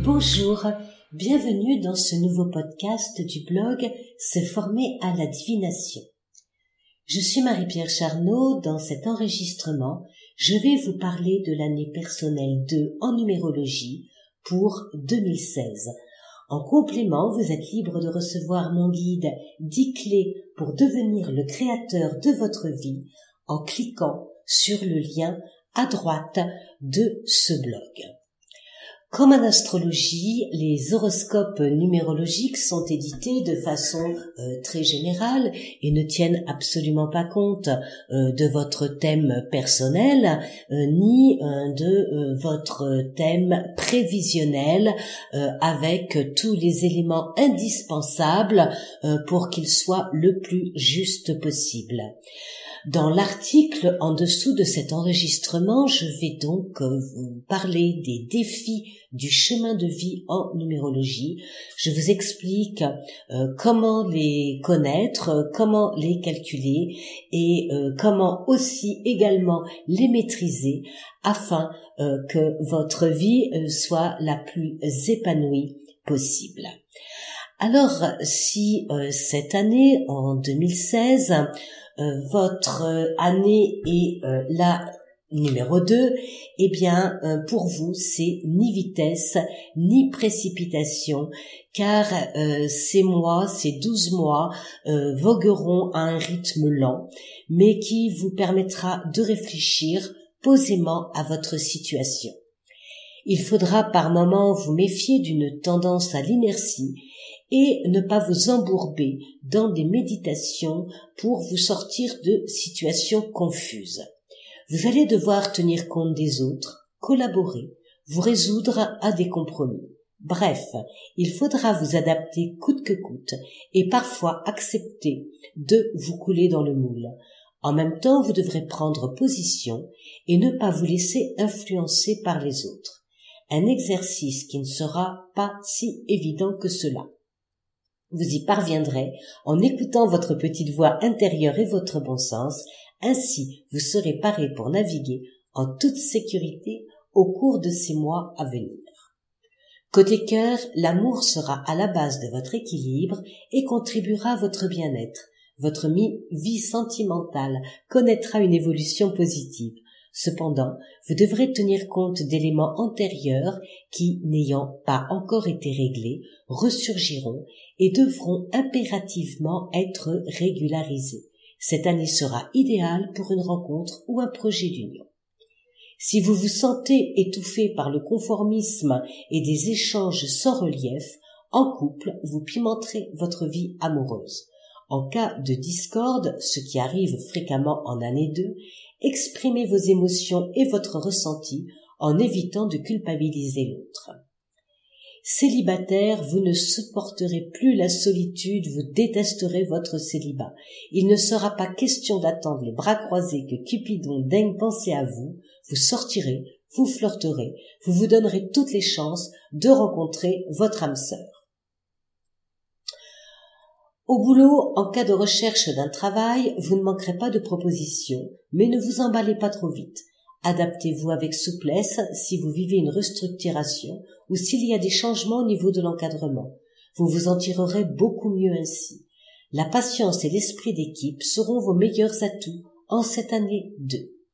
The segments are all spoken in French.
Bonjour, bienvenue dans ce nouveau podcast du blog Se former à la divination. Je suis Marie-Pierre Charnot. Dans cet enregistrement, je vais vous parler de l'année personnelle 2 en numérologie pour 2016. En complément, vous êtes libre de recevoir mon guide 10 clés pour devenir le créateur de votre vie en cliquant sur le lien à droite de ce blog. Comme en astrologie, les horoscopes numérologiques sont édités de façon très générale et ne tiennent absolument pas compte de votre thème personnel ni de votre thème prévisionnel avec tous les éléments indispensables pour qu'il soit le plus juste possible. Dans l'article en dessous de cet enregistrement, je vais donc vous parler des défis du chemin de vie en numérologie. Je vous explique comment les connaître, comment les calculer et comment aussi également les maîtriser afin que votre vie soit la plus épanouie possible. Alors, si cette année, en 2016, votre année est la numéro 2, eh bien, pour vous, c'est ni vitesse, ni précipitation, car ces mois, ces 12 mois, vogueront à un rythme lent, mais qui vous permettra de réfléchir posément à votre situation. Il faudra par moments vous méfier d'une tendance à l'inertie et ne pas vous embourber dans des méditations pour vous sortir de situations confuses. Vous allez devoir tenir compte des autres, collaborer, vous résoudre à des compromis. Bref, il faudra vous adapter coûte que coûte et parfois accepter de vous couler dans le moule. En même temps, vous devrez prendre position et ne pas vous laisser influencer par les autres. Un exercice qui ne sera pas si évident que cela. Vous y parviendrez en écoutant votre petite voix intérieure et votre bon sens. Ainsi, vous serez paré pour naviguer en toute sécurité au cours de ces mois à venir. Côté cœur, l'amour sera à la base de votre équilibre et contribuera à votre bien-être. Votre vie sentimentale connaîtra une évolution positive. Cependant, vous devrez tenir compte d'éléments antérieurs qui, n'ayant pas encore été réglés, ressurgiront et devront impérativement être régularisés. Cette année sera idéale pour une rencontre ou un projet d'union. Si vous vous sentez étouffé par le conformisme et des échanges sans relief, en couple, vous pimenterez votre vie amoureuse. En cas de discorde, ce qui arrive fréquemment en année 2, exprimez vos émotions et votre ressenti en évitant de culpabiliser l'autre. Célibataire, vous ne supporterez plus la solitude, vous détesterez votre célibat. Il ne sera pas question d'attendre les bras croisés que Cupidon daigne penser à vous. Vous sortirez, vous flirterez, vous vous donnerez toutes les chances de rencontrer votre âme sœur. Au boulot, en cas de recherche d'un travail, vous ne manquerez pas de propositions, mais ne vous emballez pas trop vite. Adaptez-vous avec souplesse si vous vivez une restructuration ou s'il y a des changements au niveau de l'encadrement. Vous vous en tirerez beaucoup mieux ainsi. La patience et l'esprit d'équipe seront vos meilleurs atouts en cette année 2.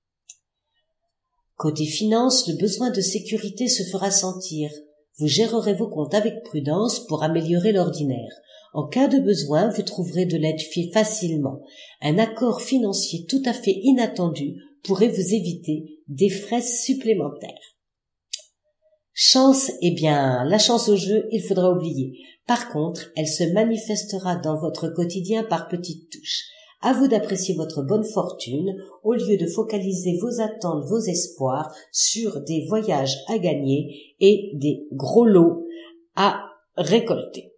Côté finances, le besoin de sécurité se fera sentir. Vous gérerez vos comptes avec prudence pour améliorer l'ordinaire. En cas de besoin, vous trouverez de l'aide facilement. Un accord financier tout à fait inattendu pourrait vous éviter des frais supplémentaires. Chance, eh bien, la chance au jeu, il faudra oublier. Par contre, elle se manifestera dans votre quotidien par petites touches. À vous d'apprécier votre bonne fortune au lieu de focaliser vos attentes, vos espoirs sur des voyages à gagner et des gros lots à récolter.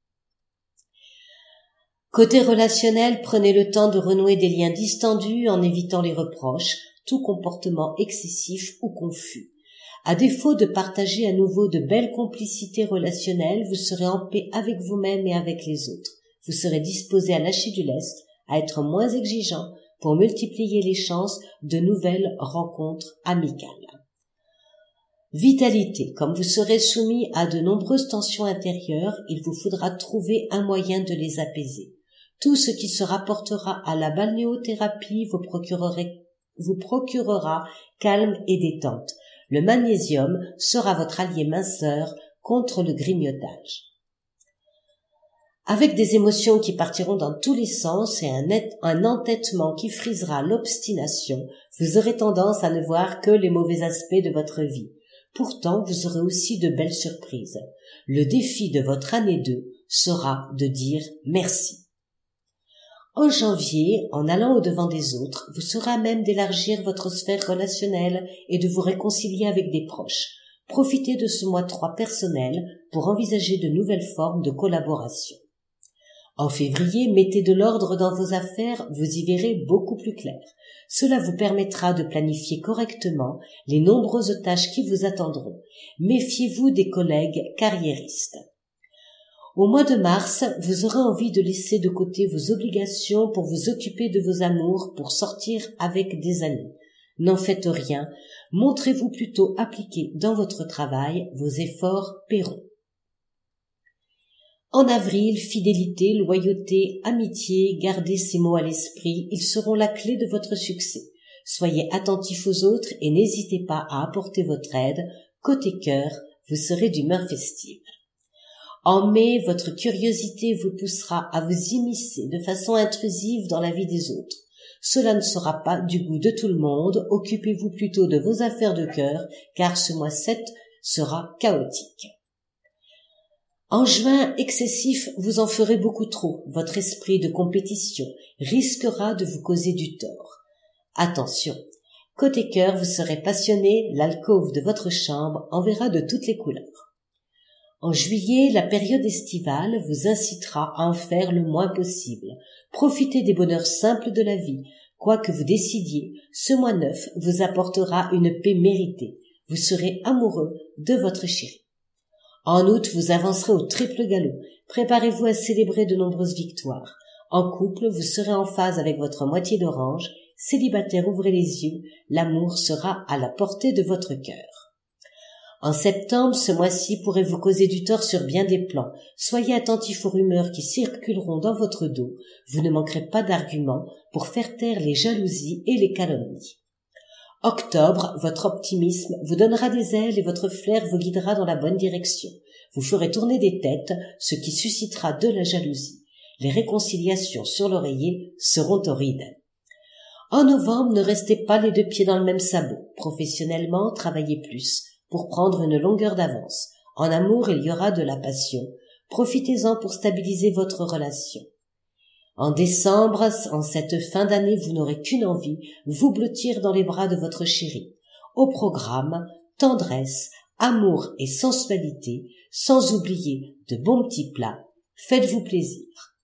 Côté relationnel, prenez le temps de renouer des liens distendus en évitant les reproches, tout comportement excessif ou confus. À défaut de partager à nouveau de belles complicités relationnelles, vous serez en paix avec vous-même et avec les autres. Vous serez disposé à lâcher du lest, à être moins exigeant pour multiplier les chances de nouvelles rencontres amicales. Vitalité. Comme vous serez soumis à de nombreuses tensions intérieures, il vous faudra trouver un moyen de les apaiser. Tout ce qui se rapportera à la balnéothérapie vous procurera calme et détente. Le magnésium sera votre allié minceur contre le grignotage. Avec des émotions qui partiront dans tous les sens et un entêtement qui frisera l'obstination, vous aurez tendance à ne voir que les mauvais aspects de votre vie. Pourtant, vous aurez aussi de belles surprises. Le défi de votre année 2 sera de dire merci. En janvier, en allant au-devant des autres, vous serez à même d'élargir votre sphère relationnelle et de vous réconcilier avec des proches. Profitez de ce mois 3 personnel pour envisager de nouvelles formes de collaboration. En février, mettez de l'ordre dans vos affaires, vous y verrez beaucoup plus clair. Cela vous permettra de planifier correctement les nombreuses tâches qui vous attendront. Méfiez-vous des collègues carriéristes. Au mois de mars, vous aurez envie de laisser de côté vos obligations pour vous occuper de vos amours, pour sortir avec des amis. N'en faites rien, montrez-vous plutôt appliqué dans votre travail, vos efforts paieront. En avril, fidélité, loyauté, amitié, gardez ces mots à l'esprit, ils seront la clé de votre succès. Soyez attentifs aux autres et n'hésitez pas à apporter votre aide. Côté cœur, vous serez d'humeur festive. En mai, votre curiosité vous poussera à vous immiscer de façon intrusive dans la vie des autres. Cela ne sera pas du goût de tout le monde, occupez-vous plutôt de vos affaires de cœur, car ce mois 7 sera chaotique. En juin, excessif, vous en ferez beaucoup trop. Votre esprit de compétition risquera de vous causer du tort. Attention, côté cœur, vous serez passionné, l'alcôve de votre chambre en verra de toutes les couleurs. En juillet, la période estivale vous incitera à en faire le moins possible. Profitez des bonheurs simples de la vie. Quoi que vous décidiez, ce mois 9 vous apportera une paix méritée. Vous serez amoureux de votre chérie. En août, vous avancerez au triple galop. Préparez-vous à célébrer de nombreuses victoires. En couple, vous serez en phase avec votre moitié d'orange. Célibataire, ouvrez les yeux. L'amour sera à la portée de votre cœur. En septembre, ce mois-ci pourrait vous causer du tort sur bien des plans. Soyez attentif aux rumeurs qui circuleront dans votre dos. Vous ne manquerez pas d'arguments pour faire taire les jalousies et les calomnies. Octobre, votre optimisme vous donnera des ailes et votre flair vous guidera dans la bonne direction. Vous ferez tourner des têtes, ce qui suscitera de la jalousie. Les réconciliations sur l'oreiller seront torrides. En novembre, ne restez pas les deux pieds dans le même sabot. Professionnellement, travaillez plus pour prendre une longueur d'avance. En amour, il y aura de la passion. Profitez-en pour stabiliser votre relation. En décembre, en cette fin d'année, vous n'aurez qu'une envie, vous blottir dans les bras de votre chérie. Au programme, tendresse, amour et sensualité, sans oublier de bons petits plats. Faites-vous plaisir.